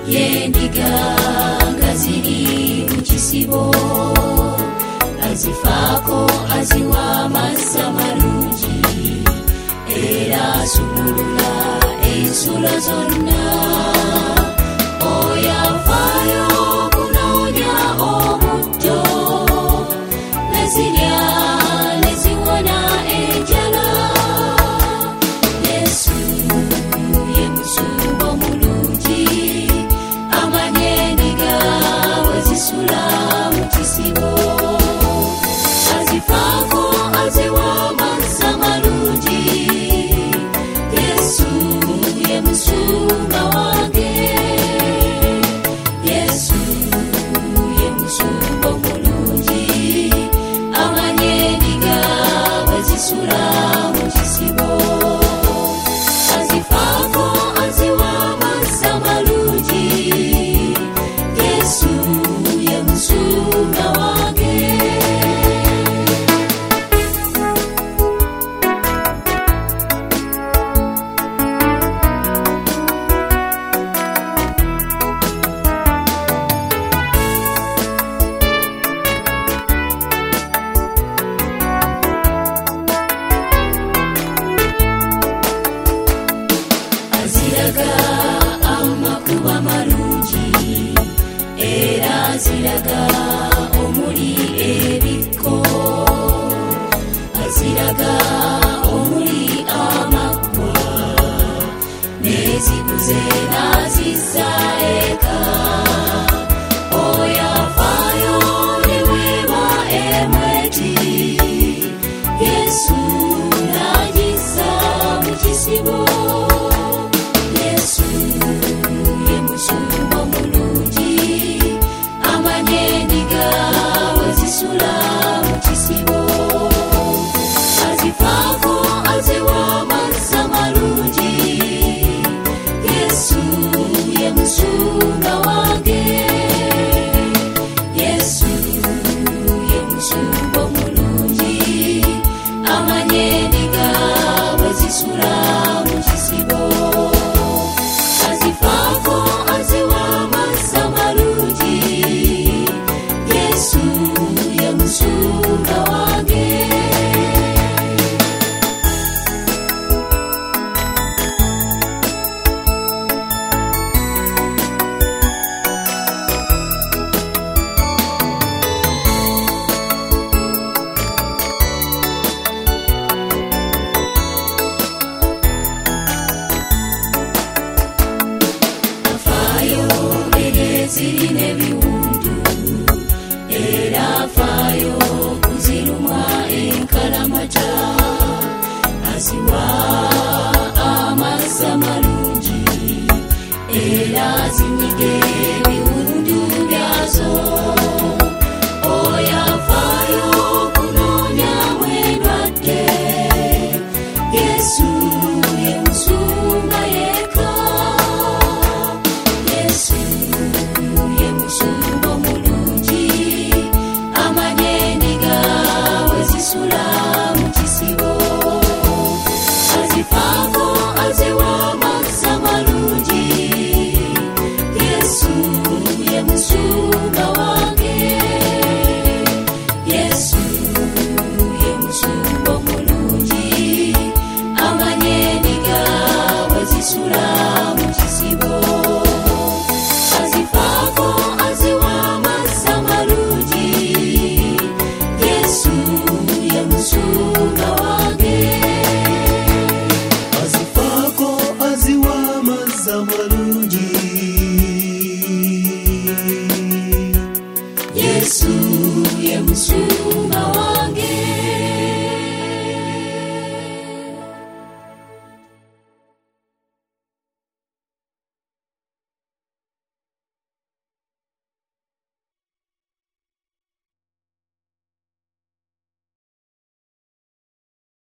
yendiga ngaziri mukisibo azifako aziwa amazzi amalungi era asumulula ensolo zonna oyafaayo kunoonya omuddo nezirya neziwona enjala Yesu ye musumba omulungi amanye endiga wezisula mu kisibo azifaako aziwa amazzi amalungi Yesu ye musumba wange Yesu ye musumba omulungi amanye endiga wezisula mu kisibo azifaako aziwa amazzi amalungi Yesu ye musumba wange aziraga amakuba malungi era aziraga omuli ebikko aziraga omuli amaggwa neziguze nazizza eka oyafaayo ne bweba emweti Yesu nagissa mu kisibo Yesu ye musumba omulungi amanye endiga wezisula mu kisibo azifaako aziwa amazzi amalungi Yesu ye musumba wange Yesu ye musumba omulungi amanye endiga wezisula mu kisibo azifaako aziwa amazzi amalungi Yesu ye musumba wange zirina ebiwundu era afaayo kuzirumwa enkalamata aziwa amazzi amalungi era zinyiga ebiwundu byazo oyafaayo kunoonya mwendwadde Yesu ye musumba yeka Yesu ye musumba omulungi amanye endiga wezisula mu kisibo azifaako aziwa amazzi amalungi Yesu ye musumba wange Yesu ye musumba omulungi amanye endiga wezisula mu kisibo azifaako aziwa amazzi amalungi Yesu ye musumba wange azifaako aziwa amazzi amalungi Yesu